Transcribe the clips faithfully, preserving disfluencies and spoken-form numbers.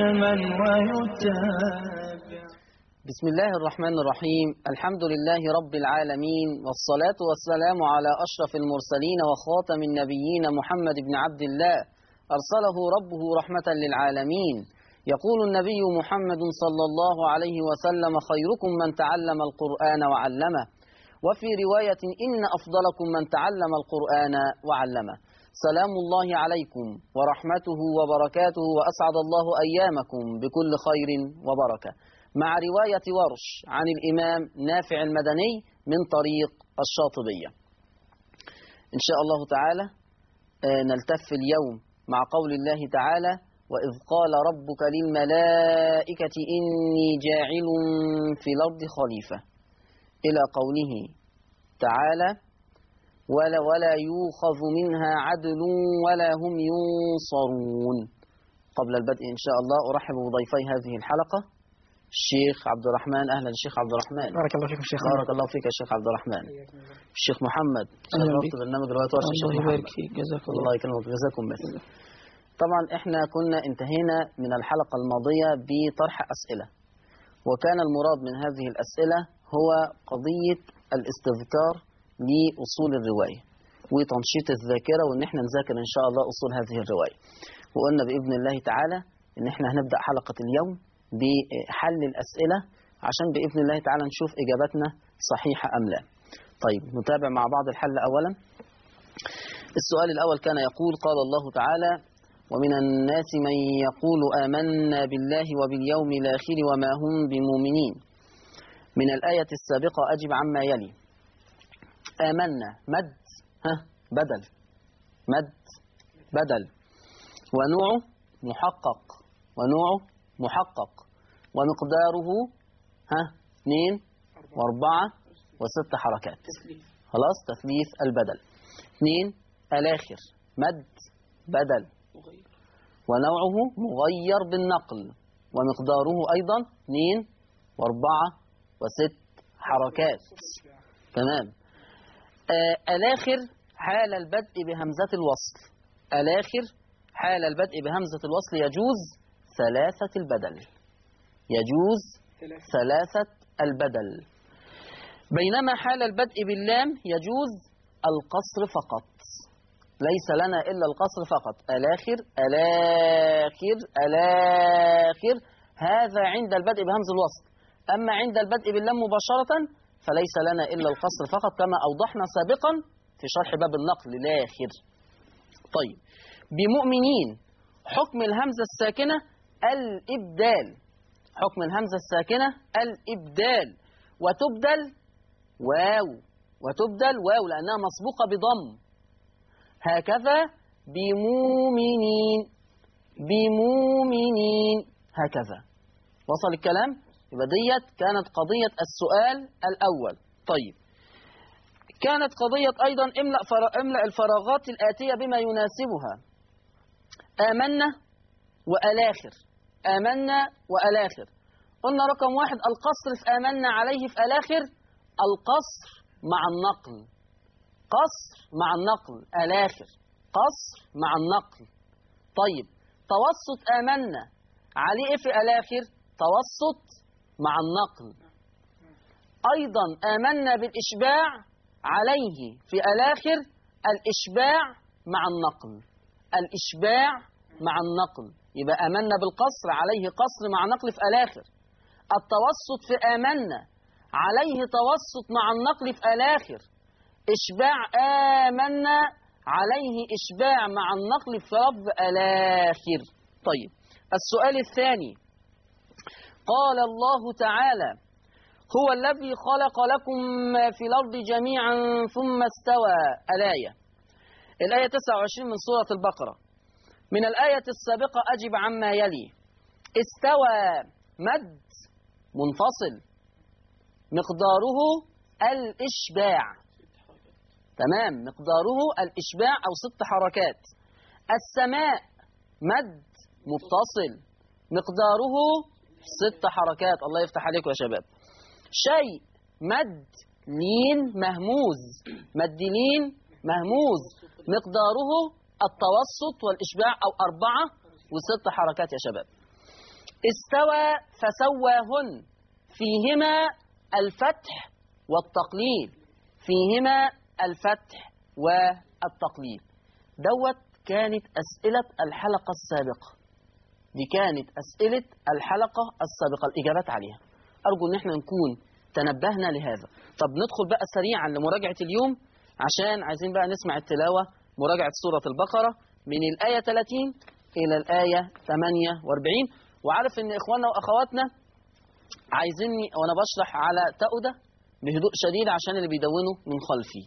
من ويتابع. بسم الله الرحمن الرحيم. الحمد لله رب العالمين، والصلاة والسلام على أشرف المرسلين وخاتم النبيين محمد بن عبد الله، أرسله ربه رحمة للعالمين. يقول النبي محمد صلى الله عليه وسلم: خيركم من تعلم القرآن وعلمه. وفي رواية: إن أفضلكم من تعلم القرآن وعلمه. سلام الله عليكم ورحمته وبركاته، وأسعد الله أيامكم بكل خير وبركة. مع رواية ورش عن الإمام نافع المدني من طريق الشاطبية. إن شاء الله تعالى نلتف اليوم مع قول الله تعالى: وإذ قال ربك للملائكة إني جاعل في الأرض خليفة، إلى قوله تعالى: ولا, ولا يوخذ منها عدل ولا هم ينصرون. قبل البدء إن شاء الله أرحب بضيفي هذه الحلقة، الشيخ عبد الرحمن. أهلا الشيخ عبد الرحمن. بارك الله فيك الشيخ. بارك الله فيك الشيخ عبد الرحمن. الشيخ محمد، شرفت برنامج رواية ورش. الله يبارك فيك، جزاك الله. الله يكرمك، جزاكم مثل. طبعا احنا كنا انتهينا من الحلقة الماضية بطرح أسئلة، وكان المراد من هذه الأسئلة هو قضية الاستذكار لأصول الرواية وتنشيط الذاكرة، وإن احنا نذاكر إن شاء الله أصول هذه الرواية. وقلنا بإذن الله تعالى إن احنا هنبدأ حلقة اليوم بحل الأسئلة عشان بإذن الله تعالى نشوف إجابتنا صحيحة أم لا. طيب نتابع مع بعض الحل. أولا السؤال الأول كان يقول: قال الله تعالى: ومن الناس من يقول آمنا بالله وباليوم الآخر وما هم بمؤمنين. من الآية السابقة أجب عما يلي. آمنا مد ها بدل، مد بدل، ونوعه محقق، ونوعه محقق، ومقداره ها اثنين واربعة وست حركات. خلاص، تثليث البدل. اثنين الآخر مد بدل، ونوعه مغير بالنقل، ومقداره أيضا اثنين واربعة وست حركات. تمام. آه الآخر حال البدء بهمزة الوصل. الآخر حال البدء بهمزة الوصل يجوز ثلاثة البدل، يجوز ثلاثة البدل. بينما حال البدء باللام يجوز القصر فقط، ليس لنا إلا القصر فقط. الآخر الآخر الآخر، هذا عند البدء بهمز الوصل. أما عند البدء باللام مباشرة فليس لنا إلا القصر فقط، كما أوضحنا سابقا في شرح باب النقل الآخر. طيب، بمؤمنين حكم الهمزة الساكنة الإبدال، حكم الهمزة الساكنة الإبدال، وتبدل واو، وتبدل واو لأنها مسبوقة بضم. هكذا بمؤمنين، بمؤمنين، هكذا. وصل الكلام؟ يبقى ديت كانت قضية السؤال الأول. طيب، كانت قضية أيضا املأ, املأ الفراغات الآتية بما يناسبها. آمنا وألاخر، آمنا وألاخر. قلنا رقم واحد القصر في آمنا، عليه في ألاخر القصر مع النقل، قصر مع النقل، ألاخر قصر مع النقل. طيب، توسط آمنا عليه في ألاخر توسط مع النقل. أيضا آمنا بالإشباع عليه في ألاخر الإشباع مع النقل، الإشباع مع النقل. يبقى آمنا بالقصر عليه قصر مع نقل في ألاخر. التوسط في آمنا عليه توسط مع النقل في ألاخر. إشباع آمنا عليه إشباع مع النقل في رب ألاخر. طيب، السؤال الثاني قال الله تعالى: هو الذي خلق لكم ما في الأرض جميعا ثم استوى. الآية الآية تسعة وعشرين من سورة البقرة. من الآية السابقة أجب عما يلي. استوى مد منفصل، مقداره الإشباع. تمام، مقداره الإشباع أو ست حركات. السماء مد متصل، مقداره ست حركات. الله يفتح عليكم يا شباب. شيء مد لين مهموز، مد لين مهموز، مقداره التوسط والإشباع أو أربعة وست حركات يا شباب. استوى فسواهن فيهما الفتح والتقليل، فيهما الفتح والتقليل. دوت كانت أسئلة الحلقة السابقة، دي كانت أسئلة الحلقة السابقة الإجابات عليها. أرجو أن احنا نكون تنبهنا لهذا. طب ندخل بقى سريعا لمراجعة اليوم، عشان عايزين بقى نسمع التلاوة، مراجعة سورة البقرة من الآية ثلاثين إلى الآية ثمانية وأربعين. وعارف أن إخواننا وأخواتنا عايزيني وأنا بشرح على تأودة بهدوء شديد عشان اللي بيدونوا من خلفي.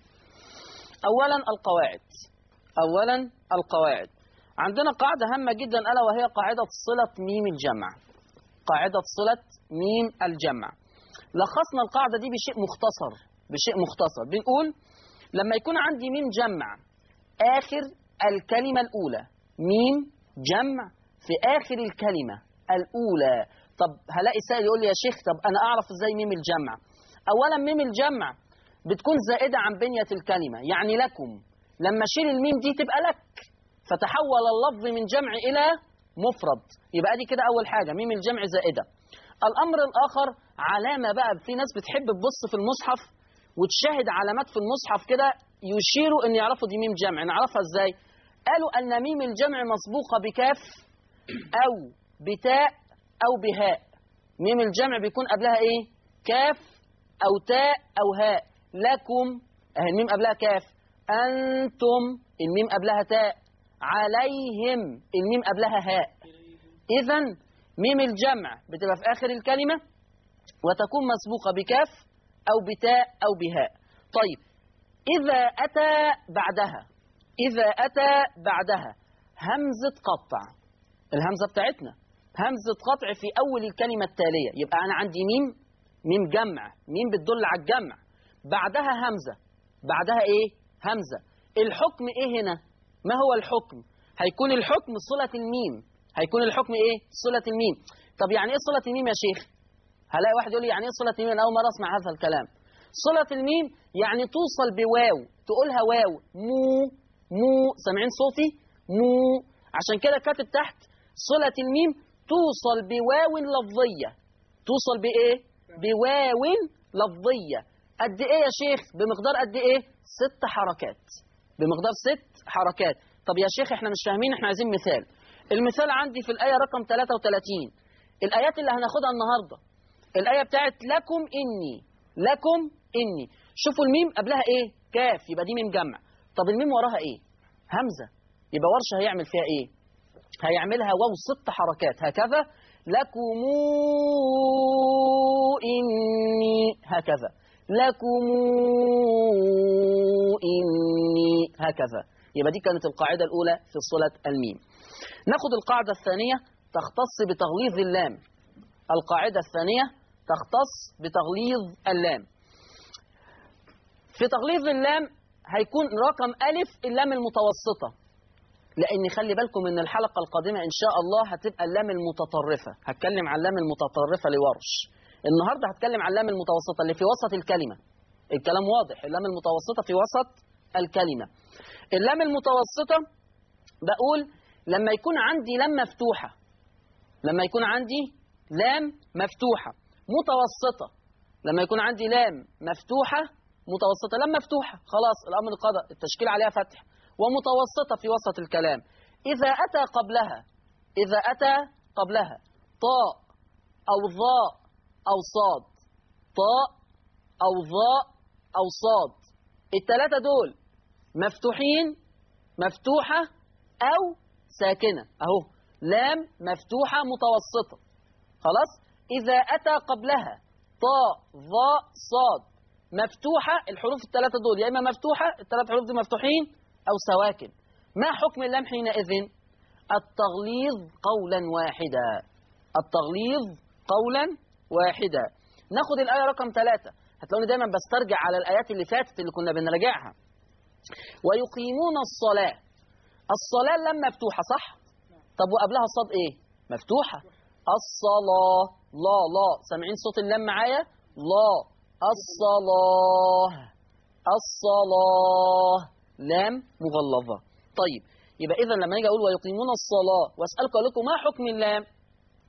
أولا القواعد، أولا القواعد عندنا قاعدة هامة جدا ألا وهي قاعدة صلة ميم الجمع. قاعدة صلة ميم الجمع لخصنا القاعدة دي بشيء مختصر، بشيء مختصر بنقول لما يكون عندي ميم جمع آخر الكلمة الأولى، ميم جمع في آخر الكلمة الأولى. طب هلاقي سائل يقول لي يا شيخ طب أنا أعرف إزاي ميم الجمع؟ أولا ميم الجمع بتكون زائدة عن بنية الكلمة، يعني لكم، لما أشيل الميم دي تبقى لك، فتحول اللفظ من جمع إلى مفرد، يبقى دي كده أول حاجة ميم الجمع زائدة. الأمر الآخر علامة بقى، في ناس بتحب تبص في المصحف وتشاهد علامات في المصحف كده يشيروا أن يعرفوا دي ميم جمع. نعرفها إزاي؟ قالوا أن ميم الجمع مسبوقة بكاف أو بتاء أو بهاء. ميم الجمع بيكون قبلها إيه؟ كاف أو تاء أو هاء. لكم أهي الميم قبلها كاف، أنتم الميم قبلها تاء، عليهم الميم قبلها هاء. إذن ميم الجمع بتبقى في آخر الكلمة وتكون مسبوقة بكاف أو بتاء أو بهاء. طيب إذا أتى بعدها، إذا أتى بعدها همزة قطع، الهمزة بتاعتنا همزة قطع في أول الكلمة التالية، يبقى أنا عندي ميم، ميم جمع، ميم بتدل على الجمع، بعدها همزة، بعدها إيه؟ همزة. الحكم إيه هنا؟ ما هو الحكم؟ هيكون الحكم صلة الميم، هيكون الحكم إيه؟ صلة الميم. طب يعني إيه صلة الميم يا شيخ؟ هلاقي واحد يقول لي يعني إيه صلة الميم؟ أنا أول مرة أسمع هذا الكلام. صلة الميم يعني توصل بواو، تقولها واو، مو مو، سامعين صوتي؟ مو. عشان كده كاتب تحت صلة الميم توصل بواو لفظية. توصل بإيه؟ بواو لفظية. قد إيه يا شيخ؟ بمقدار قد إيه؟ ست حركات، بمقدار ست حركات. طب يا شيخ احنا مش فاهمين، احنا عايزين مثال. المثال عندي في الآية رقم ثلاثة وثلاثين، الآيات اللي هناخدها النهاردة، الآية بتاعت لكم إني، لكم إني. شوفوا الميم قبلها إيه؟ كاف، يبقى دي ميم جمع. طب الميم وراها إيه؟ همزة، يبقى ورشة هيعمل فيها إيه؟ هيعملها واو ست حركات هكذا، لكم إني، هكذا، لكم إني، هكذا. يبقى دي كانت القاعدة الأولى في صلة الميم. ناخد القاعدة الثانية تختص بتغليظ اللام. القاعدة الثانية تختص بتغليظ اللام. في تغليظ اللام هيكون رقم ألف اللام المتوسطة، لأن خلي بالكم إن الحلقة القادمة إن شاء الله هتبقى اللام المتطرفة، هتكلم عن اللام المتطرفة لورش. النهاردة هتكلم عن اللام المتوسطة اللي في وسط الكلمة. الكلام واضح، اللام المتوسطة في وسط الكلمة. اللام المتوسطة بقول لما يكون عندي لام مفتوحة، لما يكون عندي لام مفتوحة متوسطة، لما يكون عندي لام مفتوحة متوسطة، لام مفتوحة خلاص الأمر قضى، التشكيل عليها فتح، ومتوسطة في وسط الكلام. إذا أتى قبلها، إذا أتى قبلها طاء أو ظاء أو صاد، طاء أو ظاء أو صاد، الثلاثة دول مفتوحين، مفتوحة أو ساكنة، أهو لام مفتوحة متوسطة خلاص. إذا أتى قبلها طاء ظاء صاد مفتوحة، الحروف الثلاثة دول يا إما مفتوحة، الثلاث حروف دي مفتوحين، أو سواكن. ما حكم اللام حينئذ؟ التغليظ قولا واحدا، التغليظ قولا واحدا. ناخد الآية رقم ثلاثة، هتلاقوني دايما بسترجع على الآيات اللي فاتت اللي كنا بنراجعها. ويقيمون الصلاة، الصلاة لام مفتوحة صح؟ طب وقبلها الصاد إيه؟ مفتوحة. الصلاة، لا لا، سامعين صوت اللام معايا؟ لا، الصلاة، الصلاة لام مغلظة. طيب يبقى إذا لما نيجي أقول ويقيمون الصلاة وأسألك أقول لكم ما حكم اللام؟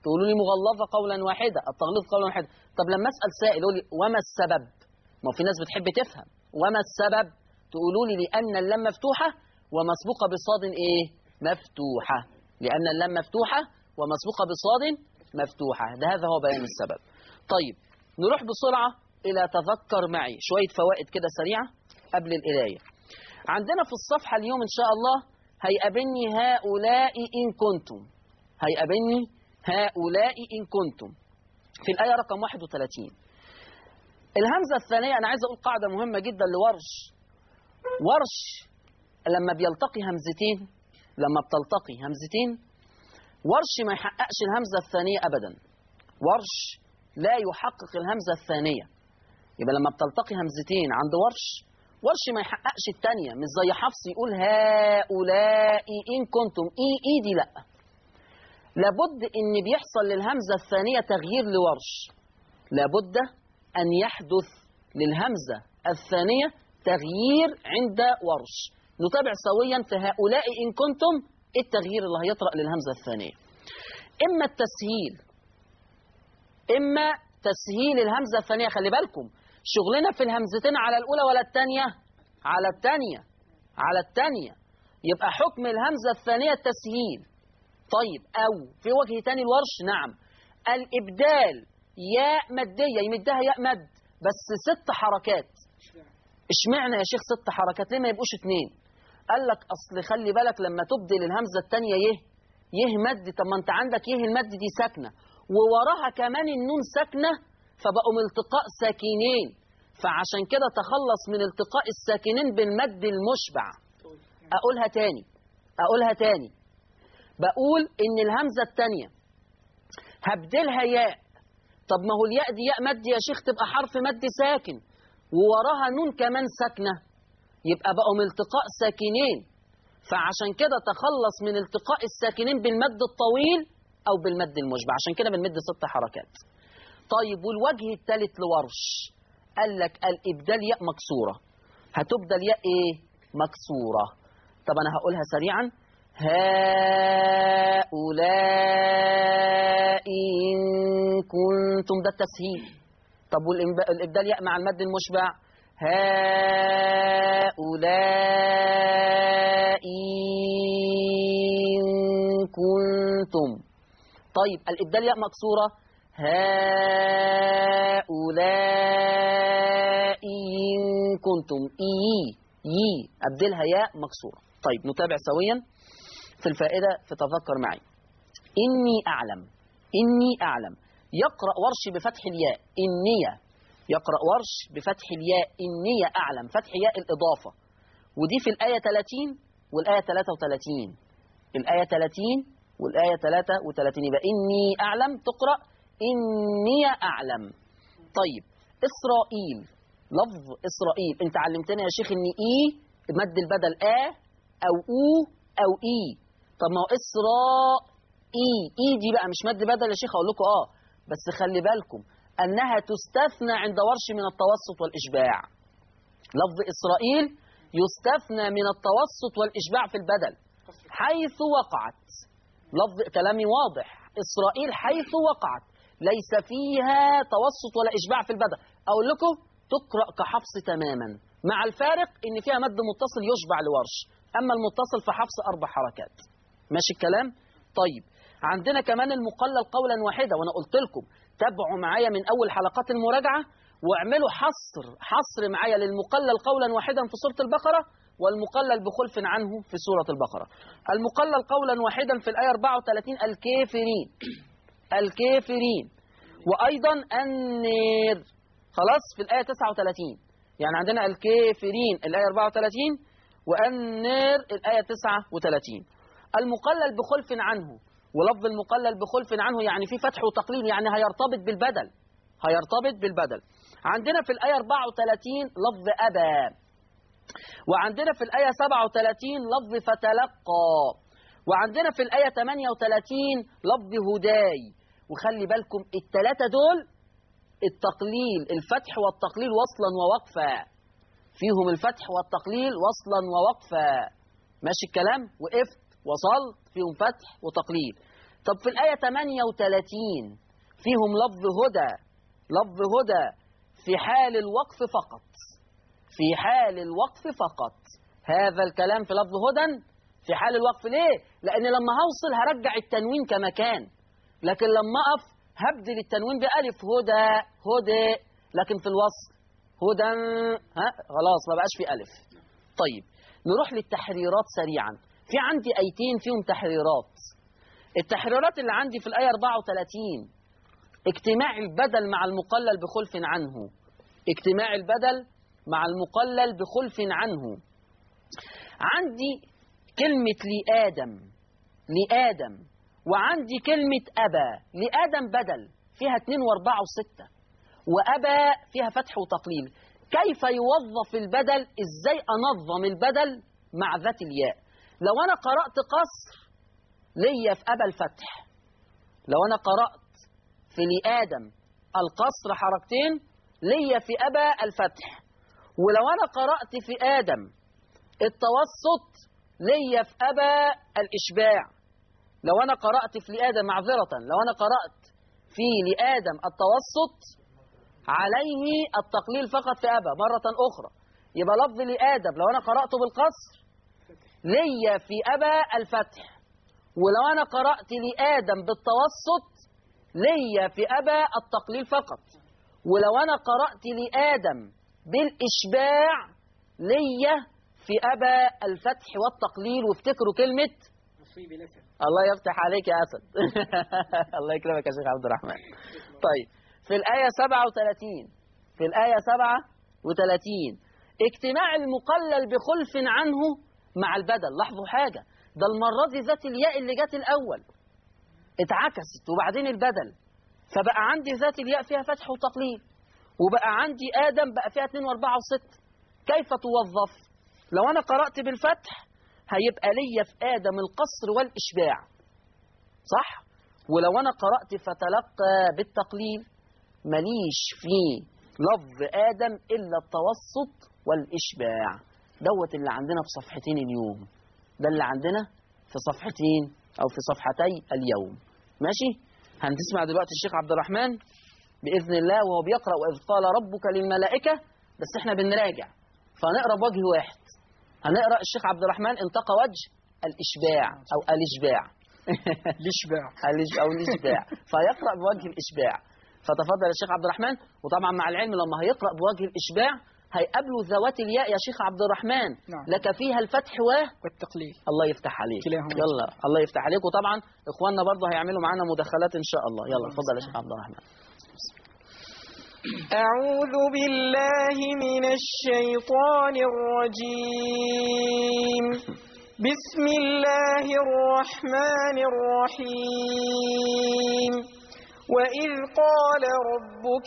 تقولوا لي مغلظة قولا واحدة، التغليظ قولا واحدة. طب لما أسأل سائل يقول لي وما السبب؟ ما في ناس بتحب تفهم، وما السبب؟ تقولوا لي لأن اللام مفتوحة ومسبوقة بصاد إيه؟ مفتوحة، لأن اللام مفتوحة ومسبوقة بصاد مفتوحة، ده هذا هو بيان السبب. طيب نروح بسرعة إلى تذكر معي شوية فوائد كده سريعة قبل القراية. عندنا في الصفحة اليوم إن شاء الله هيقابلني هؤلاء إن كنتم، هيقابلني هؤلاء إن كنتم في الآية رقم واحد وثلاثين. الهمزة الثانية أنا عايز أقول قاعدة مهمة جدا لورش. ورش لما بيلتقي همزتين، لما بتلتقي همزتين ورش ما يحققش الهمزة الثانية أبدا. ورش لا يحقق الهمزة الثانية. يبقى لما بتلتقي همزتين عند ورش، ورش ما يحققش الثانية، مش زي حفص يقول هؤلاء إن كنتم، إي إي دي لأ. لابد إن بيحصل للهمزة الثانية تغيير لورش، لابد أن يحدث للهمزة الثانية تغيير عند ورش. نتابع سويا في هؤلاء إن كنتم التغيير اللي هيطرأ للهمزة الثانية. إما التسهيل، إما تسهيل الهمزة الثانية. خلي بالكم شغلنا في الهمزتين على الأولى ولا الثانية؟ على الثانية، على الثانية. يبقى حكم الهمزة الثانية التسهيل. طيب أو في وجه تاني الورش، نعم، الإبدال ياء مادية يمدها ياء مد بس ست حركات. اشمعنى يا شيخ ست حركات؟ ليه ما يبقوش اتنين؟ قال لك أصل خلي بالك لما تبدل الهمزة الثانية يه يه مد، طب ما أنت عندك يه المد دي ساكنة ووراها كمان النون ساكنة، فبقوا من التقاء ساكنين، فعشان كده تخلص من التقاء الساكنين بالمد المشبع. أقولها تاني، أقولها تاني، بقول إن الهمزة الثانية هبدلها ياء. طب ما هو الياء دي ياء مد يا شيخ، تبقى حرف مد ساكن ووراها نون كمان ساكنة، يبقى بقوا من التقاء ساكنين، فعشان كده تخلص من التقاء الساكنين بالمد الطويل أو بالمد المشبع، عشان كده بنمد ست حركات. طيب والوجه الثالث لورش قال لك الإبدال ياء مكسورة، هتبدل ياء إيه؟ مكسورة. طب أنا هقولها سريعا، هؤلاء إن كنتم، ده التسهيل. طب والإبدال ياء مع المد المشبع، هؤلاء إن كنتم. طيب الإبدال ياء مكسورة، هؤلاء إن كنتم، إي يي أبدلها ياء مكسورة. طيب نتابع سويا في الفائدة في تذكر معي. إني أعلم، إني أعلم يقرأ ورش بفتح الياء، إنية، يقرأ ورش بفتح الياء، إنية أعلم، فتح ياء الإضافة، ودي في الآية ثلاثين والآية ثلاثة وثلاثين، الآية ثلاثين والآية ثلاثة وثلاثين، يبقى إني أعلم تقرأ إني أعلم. طيب إسرائيل، لفظ إسرائيل أنت علمتنا يا شيخ إن إي مد البدل آ أو أو أو إي. طب ما هو إسراء إي، إي دي بقى مش مد بدل يا شيخ، أقول لكم آه بس خلي بالكم أنها تستثنى عند ورش من التوسط والإشباع. لفظ إسرائيل يستثنى من التوسط والإشباع في البدل حيث وقعت. لفظ كلامي واضح، إسرائيل حيث وقعت ليس فيها توسط ولا إشباع في البدل. أقول لكم تقرأ كحفص تماما، مع الفارق إن فيها مد متصل يشبع لورش، أما المتصل فحفص أربع حركات. ماشي الكلام؟ طيب عندنا كمان المقلل قولا واحدا، وأنا قلت لكم تابعوا معايا من أول حلقات المراجعة واعملوا حصر حصر معايا للمقلل قولا واحدا في سورة البقرة والمقلل بخلف عنه في سورة البقرة. المقلل قولا واحدا في الآية أربعة وثلاثين الكافرين، الكافرين، وأيضا النير خلاص في الآية تسعة وثلاثين، يعني عندنا الكافرين الآية أربعة وثلاثين والنير الآية تسعة وثلاثين. المقلل بخلف عنه، ولفظ المقلل بخلف عنه يعني في فتح وتقليل، يعني هيرتبط بالبدل، هيرتبط بالبدل. عندنا في الآية أربعة وثلاثين لفظ أبى، وعندنا في الآية سبعة وثلاثين لفظ فتلقى، وعندنا في الآية ثمانية وثلاثين لفظ هداي. وخلي بالكم الثلاثة دول التقليل، الفتح والتقليل وصلا ووقفا، فيهم الفتح والتقليل وصلا ووقفا. ماشي الكلام؟ وقفت وصلت فيهم فتح وتقليل. طب في الآية ثمانية وثلاثين فيهم لفظ هدى، لفظ هدى في حال الوقف فقط، في حال الوقف فقط. هذا الكلام في لفظ هدى في حال الوقف. ليه؟ لأن لما هوصل هرجع التنوين كما كان، لكن لما أقف هبدل التنوين بألف، هدى هدى، لكن في الوصل هدى ها خلاص ما بقاش في ألف. طيب نروح للتحريرات سريعا. في عندي آيتين فيهم تحريرات. التحريرات اللي عندي في الآية أربعة وثلاثين اجتماع البدل مع المقلل بخلف عنه، اجتماع البدل مع المقلل بخلف عنه. عندي كلمة لآدم، لآدم، وعندي كلمة أبا. لآدم بدل فيها اتنين واربعة وستة، وأبا فيها فتح وتقليل. كيف يوظف البدل؟ إزاي أنظم البدل مع ذات الياء؟ لو أنا قرأت قصر ليا في أبا الفتح، لو أنا قرأت في لآدم القصر حركتين ليا في أبا الفتح، ولو أنا قرأت في آدم التوسط ليا في أبا الإشباع. لو أنا قرأت في لآدم معذرة لو أنا قرأت في لآدم التوسط عليه التقليل فقط في أبا مرة أخرى. يبقى لفظ لآدم لو أنا قرأته بالقصر ليا في أبا الفتح، ولو أنا قرأت لآدم بالتوسط ليا في أبا التقليل فقط، ولو أنا قرأت لآدم بالإشباع ليا في أبا الفتح والتقليل. وافتكروا كلمة نصيبي لسن. الله يفتح عليك يا أسد. الله يكرمك يا شيخ عبد الرحمن. طيب في الآية سبعة وثلاثين، في الآية سبعة وثلاثين اجتماع المقلل بخلف عنه مع البدل. لاحظوا حاجة، ده المرة دي ذات الياء اللي جت الأول اتعكست وبعدين البدل، فبقى عندي ذات الياء فيها فتح وتقليل، وبقى عندي آدم بقى فيها اتنين واربعة وستة. كيف توظف؟ لو أنا قرأت بالفتح هيبقى ليا في آدم القصر والإشباع، صح؟ ولو أنا قرأت فتلقى بالتقليل مليش في لفظ آدم إلا التوسط والإشباع. دوت اللي عندنا في صفحتين اليوم، ده اللي عندنا في صفحتين أو في صفحتي اليوم. ماشي؟ هنسمع دلوقتي الشيخ عبد الرحمن بإذن الله وهو بيقرأ وإذ قال ربك للملائكة، بس احنا بنراجع فهنقرأ بوجه واحد. هنقرأ الشيخ عبد الرحمن انتقى وجه الإشباع أو الإشباع الإشباع أو الإشباع، فيقرأ بوجه الإشباع. فتفضل يا شيخ عبد الرحمن. وطبعا مع العلم لما هيقرأ بوجه الإشباع هيقابله ذوات الياء يا شيخ عبد الرحمن. نعم. لك فيها الفتح و... والتقليل. الله يفتح عليك. كلاهما. يلا الله يفتح عليك. وطبعا إخواننا برضه هيعملوا معانا مداخلات إن شاء الله. يلا اتفضل يا شيخ عبد الرحمن. أعوذ بالله من الشيطان الرجيم. بسم الله الرحمن الرحيم. وإذ قال ربك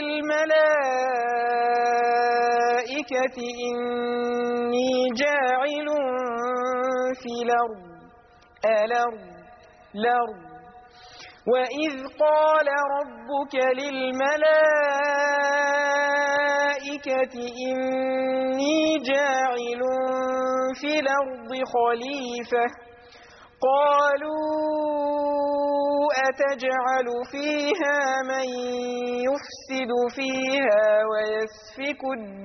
للملائكة إني جاعل في الأرض الأرض الأرض وإذ قال ربك للملائكة إني جاعل في الأرض خليفة قالوا أتجعل فيها من يفسد فيها ويسفك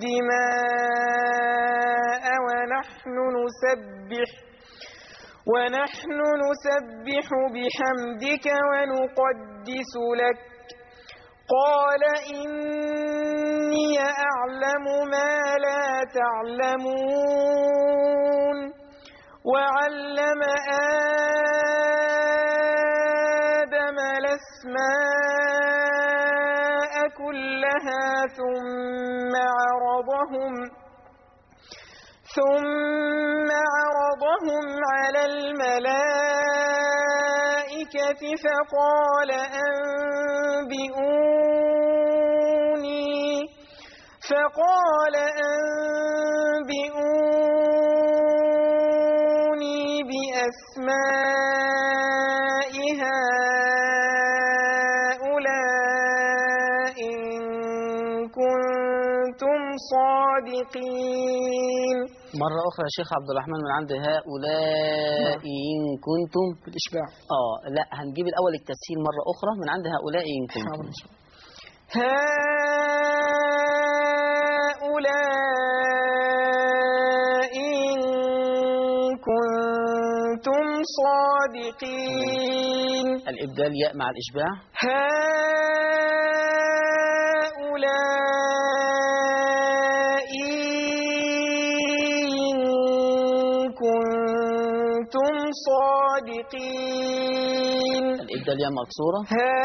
الدماء ونحن نسبح ونحن نسبح بحمدك ونقدس لك قال إني أعلم ما لا تعلمون وعلم آدم الأسماء كلها ثم عرضهم ثم عرضهم على الملائكة فقال أنبئوني فقال أنبئوني بأسماء هؤلاء إن كنتم صادقين. مرة أخرى يا شيخ عبد الرحمن من عند هؤلاء إن كنتم بالإشباع. آه لا هنجيب الأول التسهيل مرة أخرى من عند هؤلاء إن كنتم. هؤلاء إن كنتم صادقين. الإبدال ياء مع الإشباع. هؤلاء إن كنتم صادقين. الإبدال ياء مكسورة.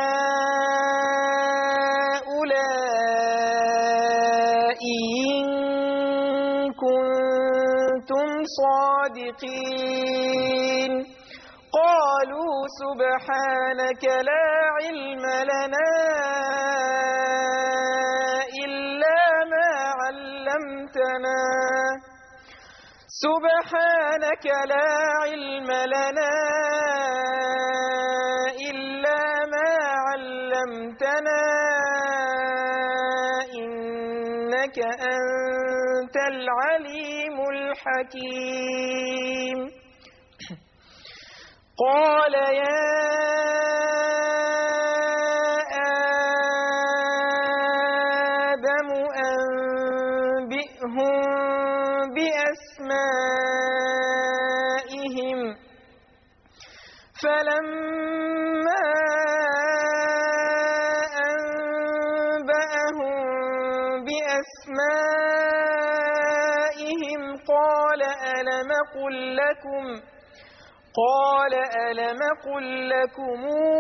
هؤلاء إن كنتم صادقين. قالوا سبحانك لا علم لنا إلا ما علمتنا سبحانك لا علم لنا إلا ما علمتنا إنك أنت العليم الحكيم. قال يا آدم أنبئهم بأسمائهم فلما أنبأهم بأسمائهم قال ألم قل لكم قال ألم قل لكم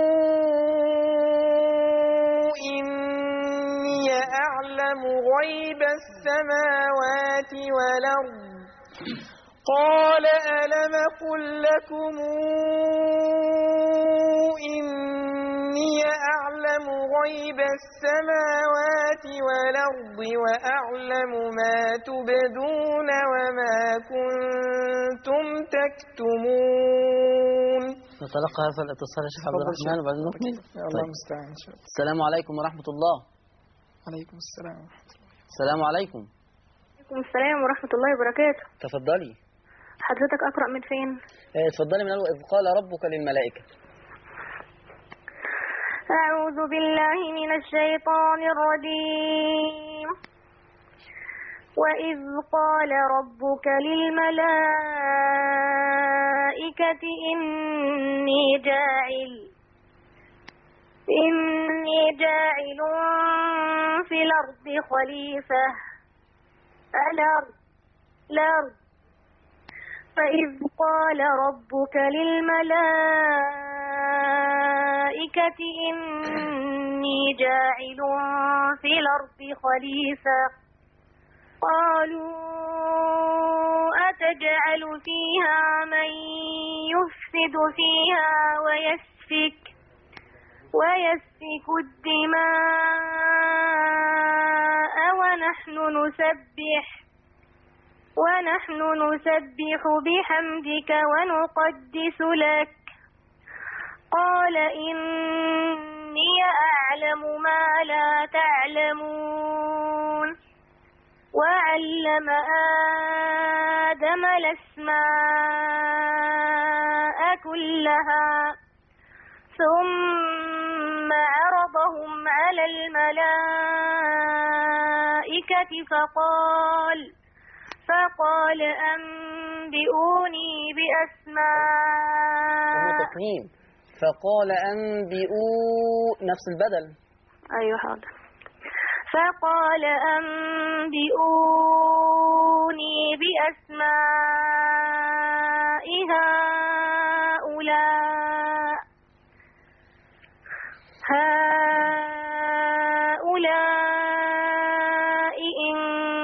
إني أعلم غيب السماوات والأرض قال ألم قل لكم إني أعلم غيب السماوات والأرض وأعلم ما تبدون وما كنتم تكتمون. نتلقى هذا الاتصال يا شيخ عبد الرحمن وبعدين نكمل. الله المستعان إن شاء الله. السلام عليكم ورحمة الله. عليكم السلام ورحمة الله. السلام عليكم. وعليكم السلام ورحمة الله وبركاته. تفضلي. حضرتك أقرأ من فين؟ اه اتفضلي من أول إذ قال ربك للملائكة. أعوذ بالله من الشيطان الرجيم. وإذ قال ربك للملائكة إني جاعل إني جاعل في الأرض خليفة الأرض الأرض فإذ قال ربك للملائكة إني جاعل في الأرض خليفة قالوا أتجعل فيها من يفسد فيها ويسفك ويسفك الدماء ونحن نسبح ونحن نسبح بحمدك ونقدس لك قال إني أعلم ما لا تعلمون وعلم آدم الأسماء كلها ثم عرضهم على الملائكة فقال فقال أنبئوني بأسماء تقييم فقال أنبئوا نفس البدل. أيوة حاضر. فقال أنبئوني بأسماء هؤلاء هؤلاء إن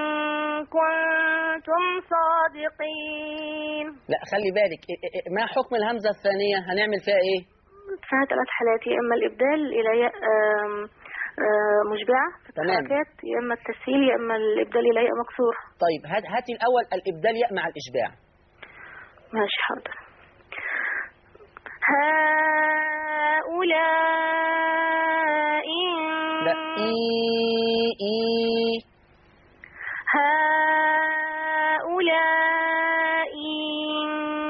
كنتم صادقين. لا خلي بالك ما حكم الهمزة الثانية هنعمل فيها ايه؟ فيها ثلاث حالات يا إما الإبدال إلى ياء مشبعة في الحركات يا إما التسهيل يا إما الإبدال إلى ياء مكسورة. طيب هات هاتي الأول الإبدال ياء مع الإشباع. ماشي حاضر. هؤلاء لا إي إي هؤلاء إن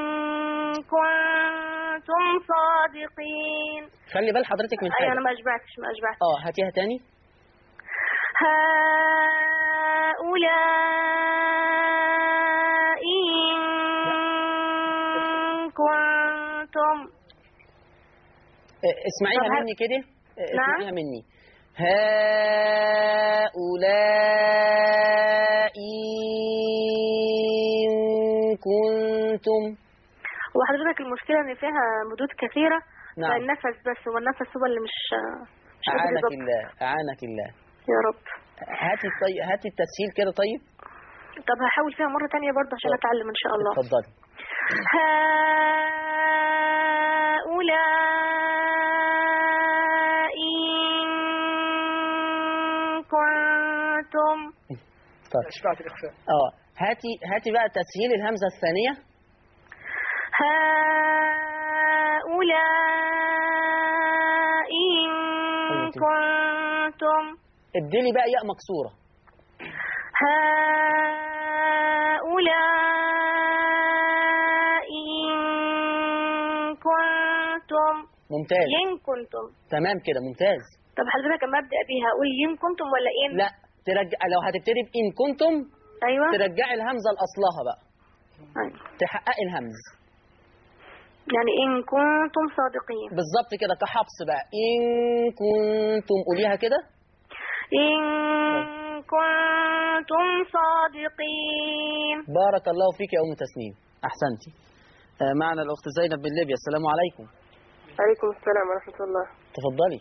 كنتم صادقين. خلي بال حضرتك من حاجة. أيوة أنا ما أشبعتش ما أشبعتش. اه هاتيها تاني. هؤلاء إن كنتم. اسمعيها طب ه- مني كده. نعم. اسمعيها مني. هؤلاء إن كنتم. وحضرتك المشكلة إن فيها مدود كثيرة. نعم. فالنفس بس والنفس هو اللي مش مش قادر أعانك يضبط. الله أعانك الله. يا رب. هاتي طيب هاتي التسهيل كده طيب. طب هحاول فيها مرة تانية برضه عشان طب. أتعلم إن شاء الله. اتفضلي. هؤلاء إن كنتم. طيب. أشبعت الإخفاء. اه هاتي هاتي بقى تسهيل الهمزة الثانية. هؤلاء إن كنتم. اديلي بقى ياء مكسورة. هؤلاء إن كنتم. ممتاز. إن كنتم. تمام كده ممتاز. طب حضرتك لما أبدأ بيها أقول إن كنتم ولا إن؟ لا ترجع لو هتبتدي بإن كنتم أيوة. ترجعي الهمزة لأصلها بقى. أيوة. تحققي الهمز. يعني إن كنتم صادقين. بالظبط كده كحفص بقى. إن كنتم قوليها كده. إن كنتم صادقين. بارك الله فيك يا أم تسنيم أحسنتي. آه معنا الأخت زينب من ليبيا. السلام عليكم. عليكم السلام ورحمة الله. تفضلي.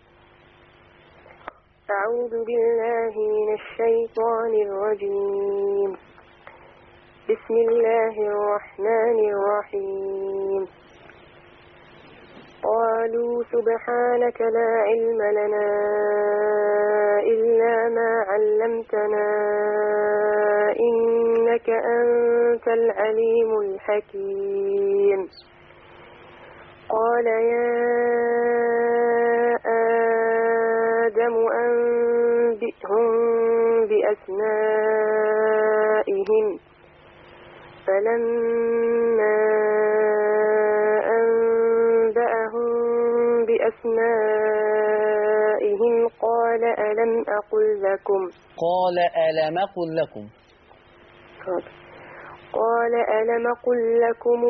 أعوذ بالله من الشيطان الرجيم. بسم الله الرحمن الرحيم. قالوا سبحانك لا علم لنا إلا ما علمتنا إنك أنت العليم الحكيم. قال يا آدم أنبئهم بأسمائهم فلما أنبأهم بأسمائهم قال ألم أقل لكم قال ألم أقل لكم قال ألم أقل لكم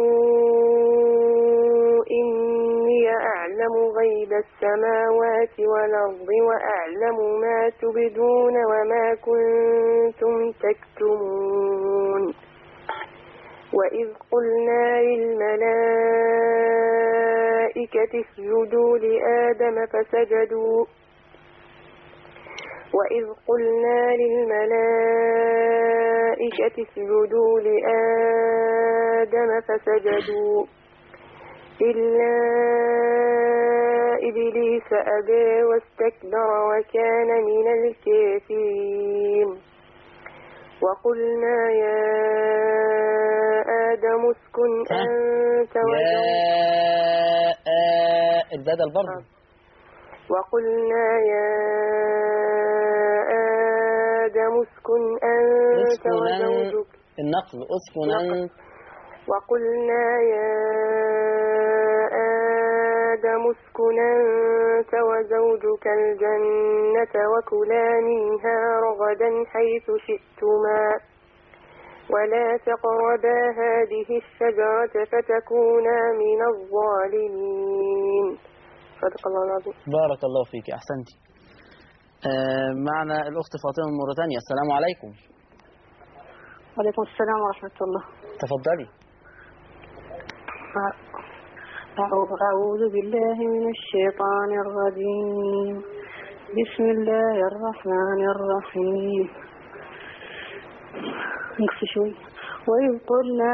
إني أعلم غيب السماوات والأرض وأعلم ما تبدون وما كنتم تكتمون. وإذ قلنا للملائكة اسجدوا لآدم فسجدوا وإذ قلنا للملائكة اسجدوا لآدم فسجدوا إلا إبليس أبى واستكبر وكان من الكافرين. وقلنا يا آدم اسكن أنت وزوجك. يا البدل برضه. وقلنا يا آدم اسكن أنت وزوجك. النقل اسكن أنت. وقلنا يا آدم اسكن أنت وزوجك الجنة وكلا منها رغدا حيث شئتما ولا تقربا هذه الشجرة فتكونا من الظالمين. صدق الله العظيم. بارك الله فيك أحسنتي. آه معنا الأخت فاطمة من موريتانيا. السلام عليكم. وعليكم السلام ورحمة الله. تفضلي. أعوذ بالله من الشيطان الرجيم. بسم الله الرحمن الرحيم. نقص شوي. وإذ قلنا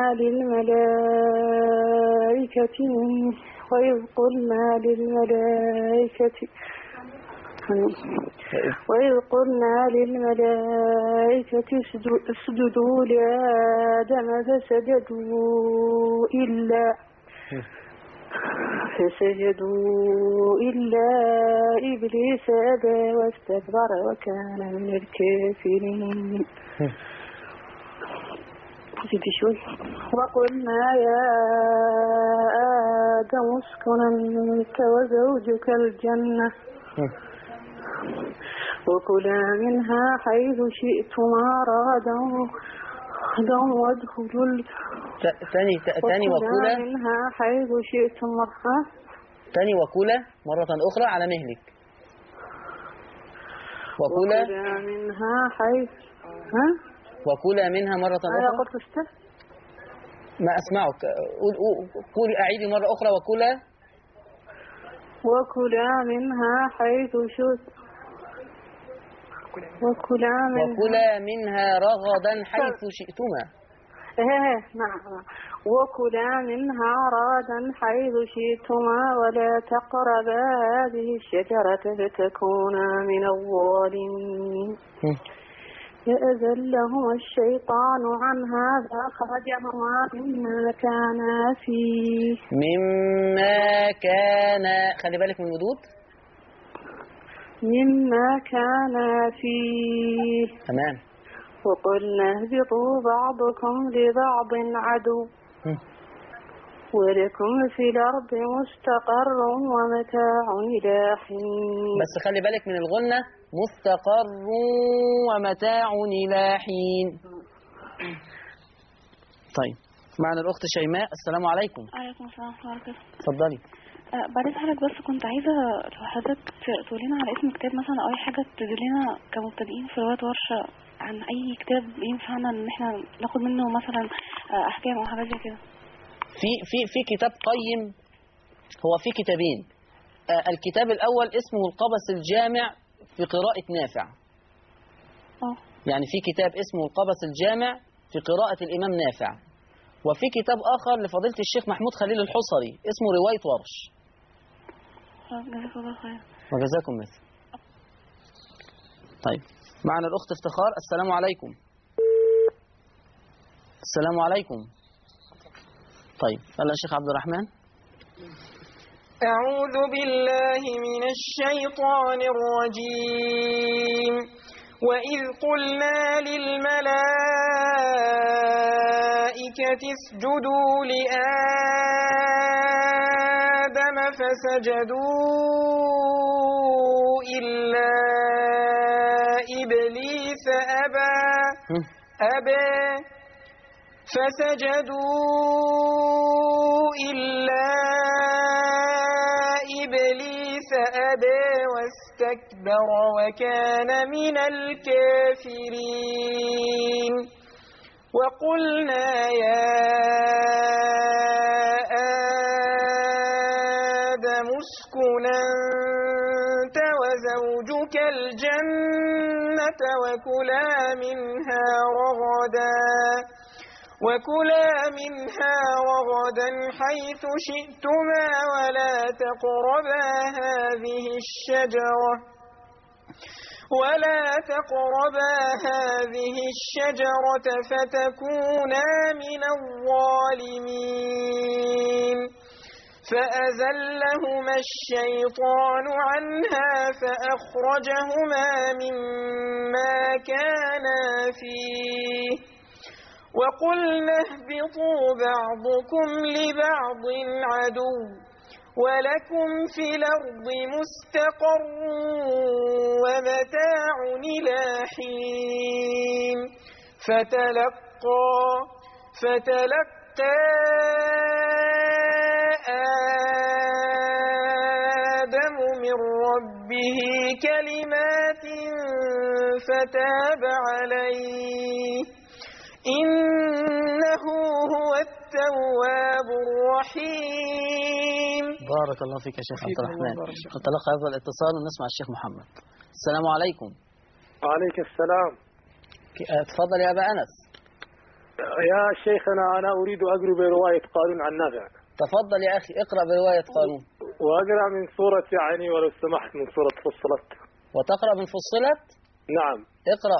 للملائكة وإذ قلنا للملائكة وإذ قلنا للملائكة اسجدوا لآدم فسجدوا إلا فسجدوا إلا إبليس أبى واستكبر وكان من الكافرين. زيدي شوي. وقلنا يا آدم اسكن أنت وزوجك الجنة وكلا منها حيث شئتما رغدا وادخلوا ثاني ثاني وكلا منها حيث شئتما ثاني وكلا مرة أخرى على مهلك. وكلا منها حيث ها وكلا منها مرة أخرى. قلت استف ما أسمعك. قول قول أعيدي مرة أخرى. وكلا وكلا منها حيث شئت وكلا منها, وكلا منها رغدا حيث شئتما. ايه نعم. وكلا منها رغدا حيث شئتما ولا تقربا هذه الشجرة فتكونا من الظالمين. فأزلهما الشيطان عنها فأخرجهما مما كانا فيه مما كان خلي بالك من المدود مما كان فيه تمام. وقلنا اهبطوا بعضكم لبعض عدو ولكم في الأرض مستقر ومتاع إلى حين. بس خلي بالك من الغنة. مستقر ومتاع إلى حين. طيب معنا الأخت شيماء. السلام عليكم. عليكم السلام ورحمة الله وبركاته. اتفضلي. أه بعد حضرتك بس كنت عايزة لو حضرتك تقول لنا على اسم كتاب مثلا أو أي حاجة تدلنا كمبتدئين في رواية ورشة عن أي كتاب ينفعنا إن احنا ناخد منه مثلا أحكام أو حاجات زي كده. في في في كتاب قيم. هو في كتابين. آه الكتاب الأول اسمه القبس الجامع في قراءة نافع. اه يعني في كتاب اسمه القبس الجامع في قراءة الإمام نافع. وفي كتاب آخر لفضيلة الشيخ محمود خليل الحصري اسمه رواية ورش. جزاك الله خير. وجزاكم مثل. طيب معنا الأخت افتخار. السلام عليكم. السلام عليكم. طيب هلا الشيخ عبد الرحمن. أعوذ بالله من الشيطان الرجيم. وإذ قلنا للملائكة اسجدوا لآدم فسجدوا إلا إبليس أبى أبى فسجدوا إلا إبليس أبى واستكبر وكان من الكافرين. وقلنا يا آدم اسكن أنت وزوجك الجنة وكلا منها رغدا وكلا منها رغدا حيث شئتما ولا تقربا هذه الشجرة ولا تقربا هذه الشجرة فتكونا من الظالمين. فأزلهما الشيطان عنها فأخرجهما مما كانا فيه وقلنا اهبطوا بعضكم لبعض عدو ولكم في الأرض مستقر ومتاع إلى حين. فتلقى فتلقى آدم من ربه كلمات فتاب عليه إنه هو التواب الرحيم. بارك الله فيك يا شيخ عبد الرحمن. نتلقى هذا الاتصال ونسمع الشيخ محمد. السلام عليكم. وعليك السلام. تفضل يا أبا أنس. يا شيخنا أنا أريد أقرأ برواية قارون عن نافع. تفضل يا أخي اقرأ برواية قارون. وأقرأ من سورة يعني ولو سمحت من سورة فصلت. وتقرأ من فصلت؟ نعم. اقرأ.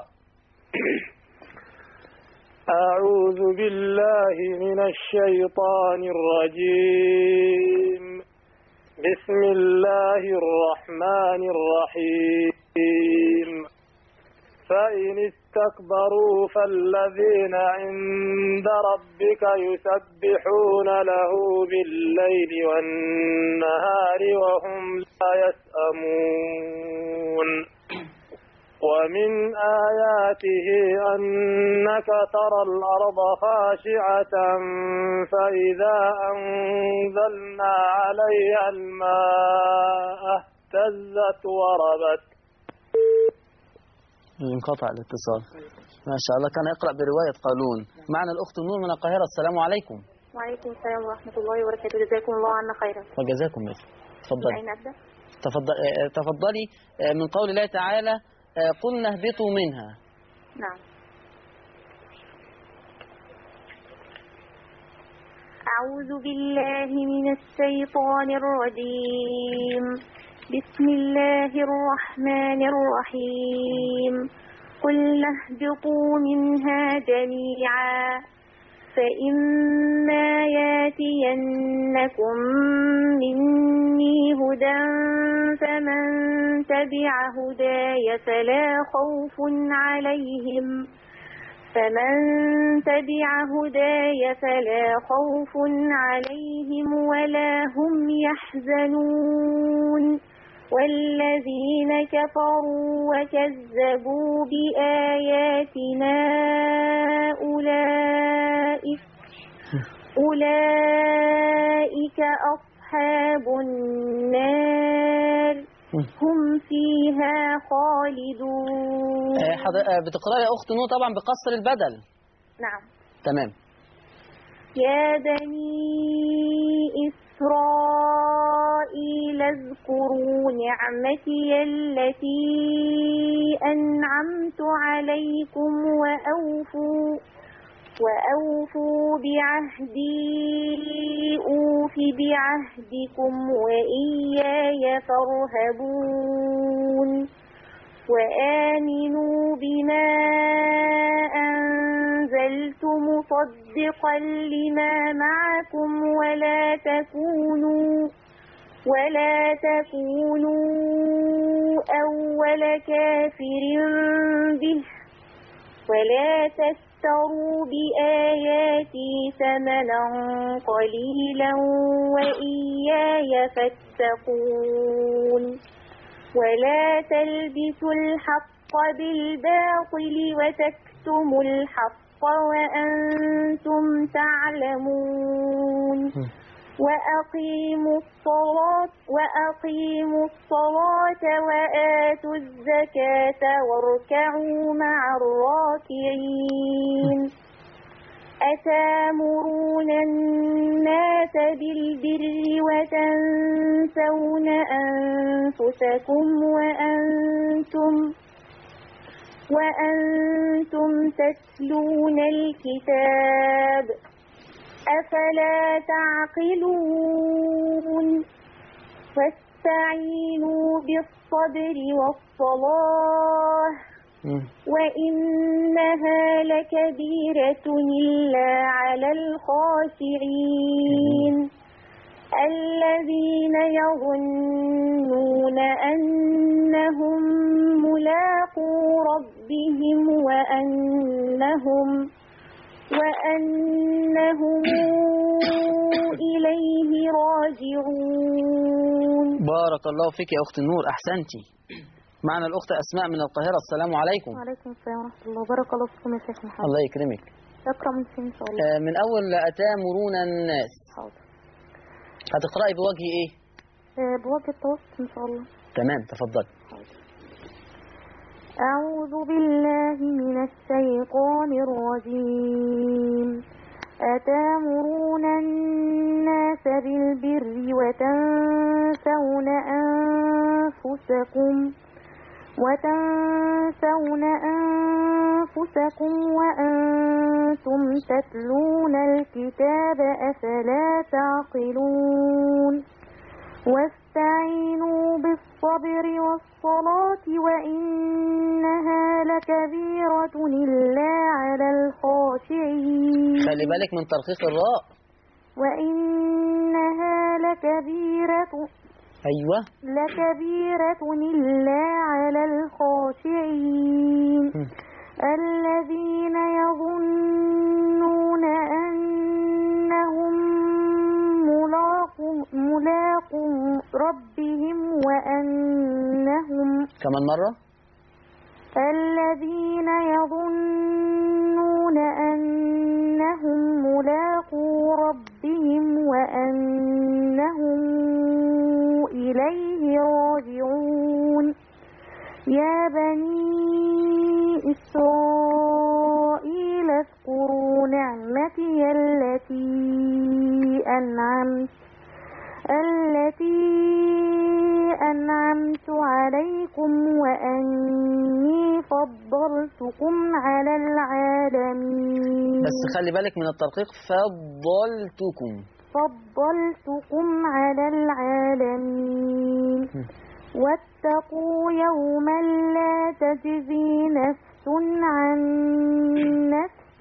أعوذ بالله من الشيطان الرجيم. بسم الله الرحمن الرحيم فإن استكبروا فالذين عند ربك يسبحون له بالليل والنهار وهم لا يسأمون ومن آياته أنك ترى الأرض خاشعة فإذا أنزلنا عليها الماء اهتزت وربت. انقطع الاتصال. ما شاء الله. كان يقرأ برواية قالون. معنا الأخت نور من القاهرة. السلام عليكم. وعليكم السلام ورحمة الله وبركاته. جزاكم الله عنا خيرا. وجزاكم مثل. تفضلي. أين أبدأ؟ تفضل تفضلي. من قول الله تعالى قلنا اهبطوا منها. نعم. أعوذ بالله من الشيطان الرجيم. بسم الله الرحمن الرحيم. قلنا اهبطوا منها جميعا فإما ياتينكم مني هدى فمن تبع هداي فلا خوف عليهم فمن تبع هداي فلا خوف عليهم ولا هم يحزنون والذين كفروا وكذبوا بآياتنا أولئك أولئك أصحاب النار هم فيها خالدون. بتقرأي يا أخت نور طبعا بقصر البدل. نعم تمام. يا بني إسرائيل اذكروا نعمتي التي أنعمت عليكم وأوفوا وأوفوا بعهدي أوف بعهدكم وإياي فارهبون وآمنوا بما أنزلت مصدقا لما معكم ولا تكونوا ولا تكونوا أول كافر به ولا تشتروا بآياتي ثمنا قليلا وإياي فاتقون ولا تلبسوا الحق بالباطل وتكتموا الحق وأنتم تعلمون وأقيموا الصلاة وأقيموا الصلاة وآتوا الزكاة واركعوا مع الراكعين أتامرون الناس بالبر وتنسون أنفسكم وأنتم وأنتم تتلون الكتاب أفلا تعقلون واستعينوا بالصبر والصلاة وإنها لكبيرة إلا على الخاشعين الذين يظنون أنهم ملاقو ربهم وأنهم وأنهم إليه راجعون. بارك الله فيك يا أخت النور. أحسنتي. معنا الأخت أسماء من القاهرة. السلام عليكم. وعليكم السلام ورحمة الله. بارك الله فيكم يا شيخ محمد. الله يكرمك. اقرأ من فين إن شاء الله؟ من أول أتامرون الناس. حاضر. هتقرأي بوجه إيه؟ بوجه التوسط إن شاء الله. تمام تفضل. حاضر. أعوذ بالله من الشيطان الرجيم. أتامرون الناس بالبر وتنسون أنفسكم وتنسون أنفسكم وأنتم تتلون الكتاب أفلا تعقلون واستعينوا بالصبر والصلاة وإنها لكبيرة إلا على الخاشعين. خلي بالك من ترخيص الراء. وإنها لكبيرة أيوة. لكبيرة إلا على الخاشعين الذين يظنون أنهم ملاقو ملاقو ربهم وأنهم كمان مرة. الذين يظنون أنهم ملاقو ربهم وأنهم إليه راجعون يا بني إسرائيل اذكروا نعمتي التي أنعمت التي أنعمت عليكم وأني فضلتكم على العالمين. بس خلي بالك من الترقيق، فضلتكم فضلتكم على العالمين. واتقوا يوما لا تجزي نفس عن نفس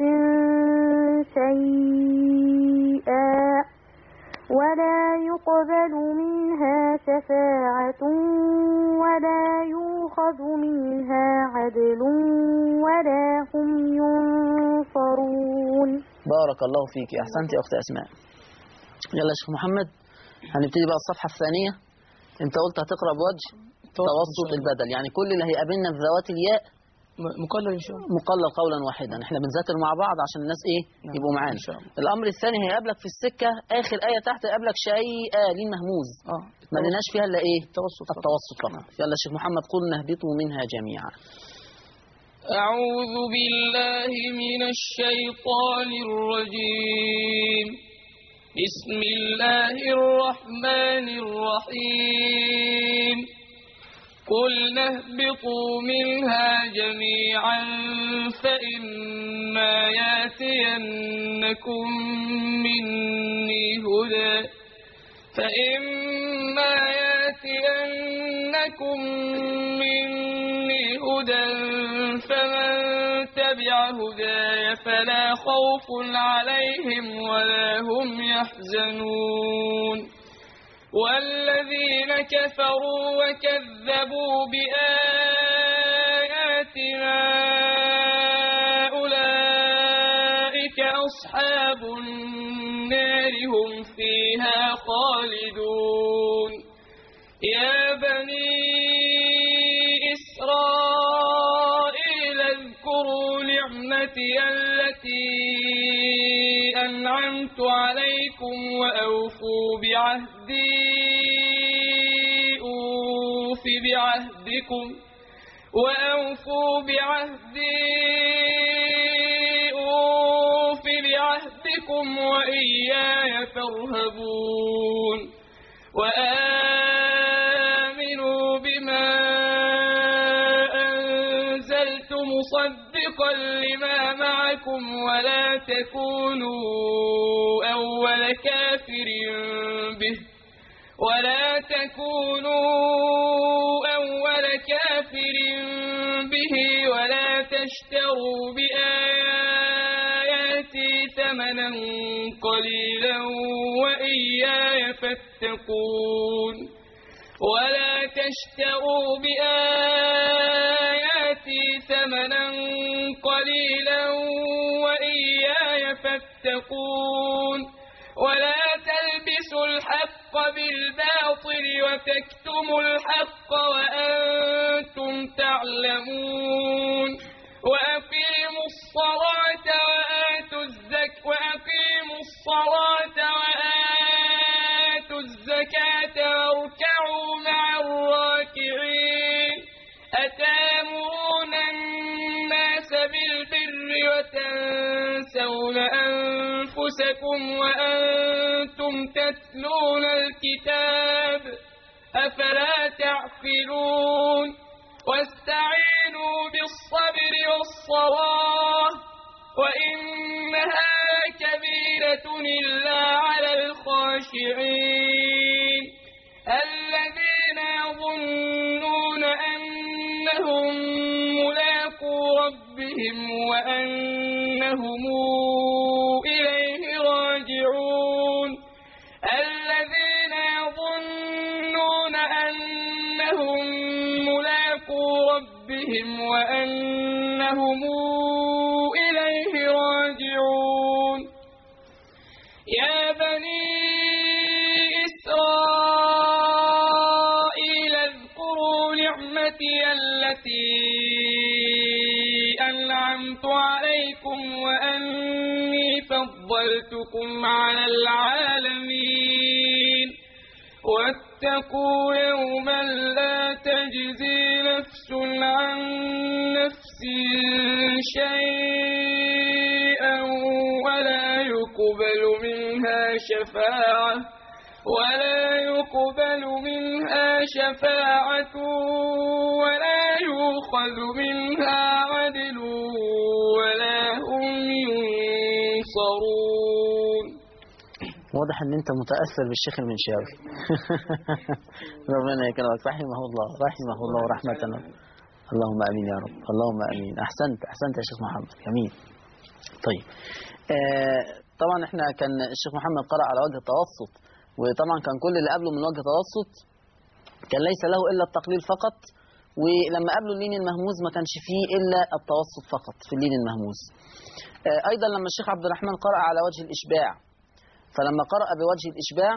شيئا ولا يقبل منها شفاعة ولا يؤخذ منها عدل ولا هم ينصرون. بارك الله فيك، أحسنت يا أخت أسماء. يلا يا شيخ محمد، هنبتدي بقى الصفحة الثانية. أنت قلت هتقرأ بوجه توسط البدل، يعني كل اللي هيقابلنا في ذوات الياء مقلل إن شاء الله، مقلل قولا واحدا. احنا بنذاكر مع بعض عشان الناس ايه يبقوا معانا. الامر الثاني هيقابلك في السكه اخر ايه تحت، هيقابلك شيئا لين مهموز اه ما لناش فيها الا ايه التوسط التوسط فقط. يلا يا شيخ محمد، قلنا اهبطوا منها جميعا. أعوذ بالله من الشيطان الرجيم. بسم الله الرحمن الرحيم. قلنا اهبطوا منها جميعا فإما ياتينكم مني هدى فإما ياتينكم مني هدى فمن تبع هداي فلا خوف عليهم ولا هم يحزنون. والذين كفروا وكذبوا بآياتنا أولئك أصحاب النار هم فيها خالدون. يا بني إسرائيل اذكروا نعمتي التي أنعمت عليكم وأوفوا بعهدي أوف بعهدكم وأوفوا بعهدي أوف بعهدكم وإياي فارهبون. وآمنوا بما أنزلت مصدقا لما معكم ولا تكونوا أول كافر به ولا تكونوا أول كافر به ولا تشتروا بآياتي ثمنا قليلا وإياي فاتقون. ولا تشتروا بآياتي ثمنا قليلا وإياي فاتقون. ولا تلبسوا الحق بالباطل وتكتموا الحق وأنتم تعلمون. وأقيموا الصلاة وآتوا الزكاة وأقيموا الصلاة وآتوا الزكاة واركعوا مع الراكعين. أتأمرون الناس بالبر وتنسون أنفسكم وأنتم تتلون الكتاب أفلا تعقلون. واستعينوا بالصبر والصلاة وإنها كبيرة إلا على الخاشعين الذين يظنون أنهم ملاقو ربهم وأنهم إليه راجعون. الذين يظنون ربهم وأنهم إليه راجعون يا بني إسرائيل اذكروا نعمتي التي أنعمت عليكم وأني فضلتكم على العالمين واتقوا يوما لا تجزي نفس عن نفس شيئا ولا يقبل منها شفاعة ولا يقبل منها شفاعة ولا يؤخذ منها عدل ولا هم ينصرون. واضح ان انت متأثر بالشيخ المنشاوي. ربنا يكرمك، رحمه الله رحمه الله رحمة. اللهم امين يا رب، اللهم امين. احسنت احسنت يا شيخ محمد، جميل. طيب آه طبعا احنا كان الشيخ محمد قرأ على وجه التوسط، وطبعا كان كل اللي قبله من وجه التوسط كان ليس له الا التقليل فقط، ولما قبله اللين المهموز ما كانش فيه الا التوسط فقط في اللين المهموز. آه ايضا لما الشيخ عبد الرحمن قرأ على وجه الاشباع، فلما قرأ بوجه الإشباع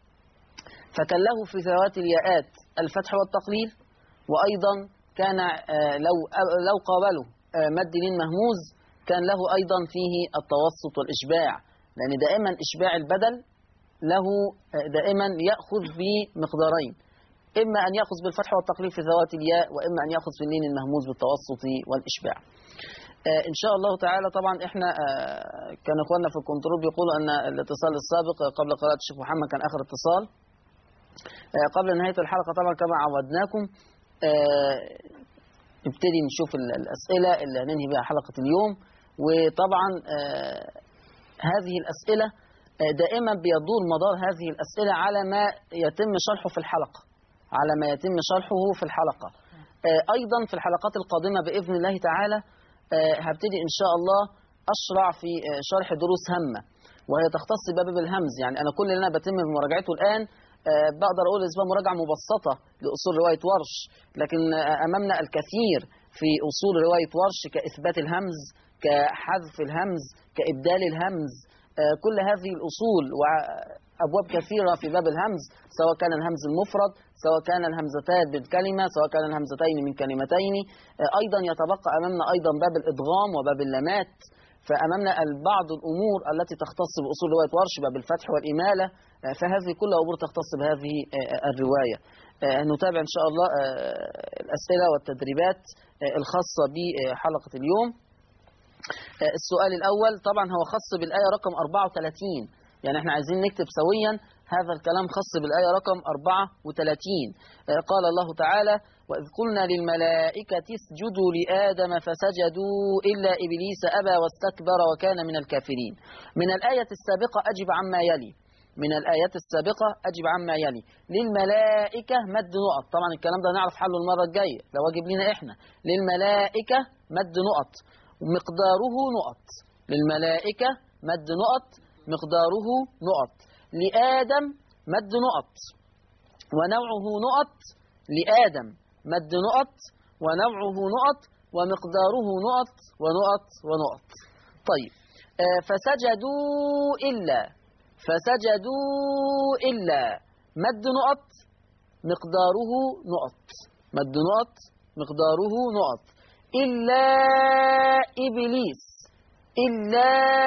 فكان له في ذوات الياءات الفتح والتقليل، وأيضا كان لو لو قابله مد لين مهموز كان له أيضا فيه التوسط والإشباع، لأن دائما إشباع البدل له دائما يأخذ بمقدارين، إما أن يأخذ بالفتح والتقليل في ذوات الياء، وإما أن يأخذ باللين المهموز بالتوسط والإشباع. آه إن شاء الله تعالى. طبعا إحنا آه كان إخواننا في الكنترول بيقولوا أن الاتصال السابق قبل قراءة الشيخ محمد كان آخر اتصال. آه قبل نهاية الحلقة طبعا كما عودناكم آه نبتدي نشوف الأسئلة اللي هننهي بها حلقة اليوم. وطبعا آه هذه الأسئلة آه دائما بيدور مدار هذه الأسئلة على ما يتم شرحه في الحلقة، على ما يتم شرحه في الحلقة. آه أيضا في الحلقات القادمة بإذن الله تعالى هبتدي إن شاء الله أشرع في شرح دروس هامة، وهي تختص بباب الهمز. يعني أنا كل اللي أنا بتم بمراجعته الآن بقدر أقول اسمها مراجعة مبسطة لأصول رواية ورش، لكن أمامنا الكثير في أصول رواية ورش كإثبات الهمز، كحذف الهمز، كإبدال الهمز. كل هذه الأصول وأبواب كثيرة في باب الهمز، سواء كان الهمز المفرد، سواء كان الهمزتان بالكلمة، سواء كان الهمزتين من كلمتين. أيضا يتبقى أمامنا أيضا باب الإدغام وباب اللامات. فأمامنا بعض الأمور التي تختص بأصول رواية ورش، باب الفتح والإمالة، فهذه كلها أمور تختص بهذه الرواية. نتابع إن شاء الله الأسئلة والتدريبات الخاصة بحلقة اليوم. السؤال الأول طبعا هو خاص بالآية رقم أربعة وثلاثين، يعني احنا عايزين نكتب سويا هذا الكلام خاص بالآية رقم أربعة وثلاثين. قال الله تعالى: وإذ قلنا للملائكة اسجدوا لآدم فسجدوا إلا إبليس أبى واستكبر وكان من الكافرين. من الآية السابقة أجب عما يلي، من الآيات السابقة أجب عما يلي. للملائكة مد نقط، طبعا الكلام ده نعرف حله المرة الجاية، ده واجب لنا احنا. للملائكة مد نقط مقداره نقط، للملائكة مد نقط مقداره نقط. لآدم مد نقط ونوعه نقط، لآدم مد نقط ونوعه نقط ومقداره نقط ونقط ونقط. طيب آه فسجدوا إلا، فسجدوا إلا مد نقط مقداره نقط، مد نقط مقداره نقط. إلا إبليس، إلا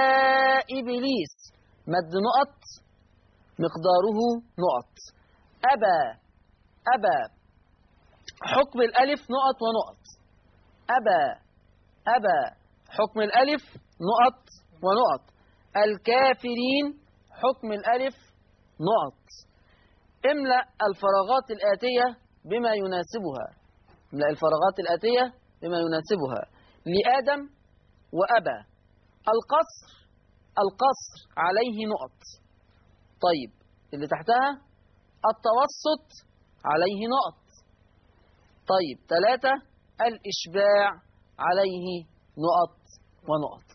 إبليس مد نقط مقداره نقط. أبى، أبى حكم الألف نقط ونقط. أبى، أبى حكم الألف نقط ونقط. الكافرين حكم الألف نقط. املأ الفراغات الآتية بما يناسبها، املأ الفراغات الآتية بما يناسبها. لآدم وأبى. القصر، القصر عليه نقط. طيب اللي تحتها التوسط عليه نقط. طيب ثلاثة الإشباع عليه نقط ونقط.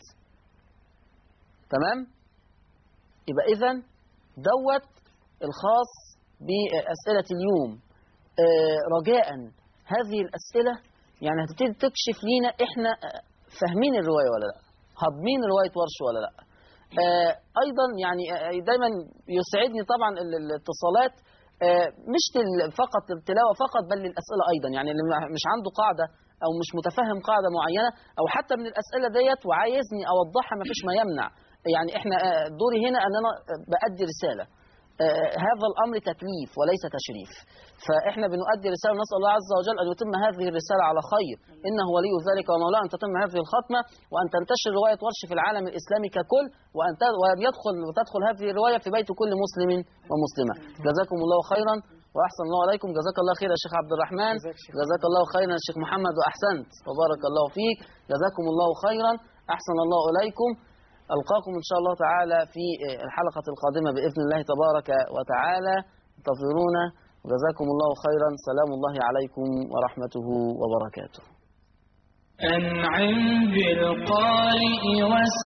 تمام؟ يبقى إذن دوت الخاص بأسئلة اليوم. آه رجاء هذه الأسئلة يعني هتبتدي تكشف لينا احنا فاهمين الرواية ولا لا، هضمين رواية ورش ولا لا. آه ايضا يعني دايما يسعدني طبعا الاتصالات، آه مش فقط التلاوة فقط بل للأسئلة ايضا، يعني اللي مش عنده قاعدة او مش متفهم قاعدة معينة او حتى من الأسئلة ديت وعايزني اوضحها ما فيش ما يمنع. يعني احنا دوري هنا ان انا بأدي رسالة، آه هذا الامر تكليف وليس تشريف، فاحنا بنؤدي رسالة، نسأل الله عز وجل ان يتم هذه الرسالة على خير، انه ولي ذلك ومولاه، ان تتم هذه الختمة وان تنتشر رواية ورش في العالم الاسلامي ككل، وان وان يدخل وتدخل هذه الرواية في بيت كل مسلم ومسلمة. جزاكم الله خيرا واحسن الله عليكم. جزاك الله خير يا شيخ عبد الرحمن، جزاك الله خيرا يا شيخ محمد واحسنت وبارك الله فيك. جزاكم الله خيرا، احسن الله اليكم. ألقاكم إن شاء الله تعالى في الحلقة القادمة بإذن الله تبارك وتعالى، انتظرونا. وجزاكم الله خيرا، سلام الله عليكم ورحمته وبركاته. أنعم بالقارئ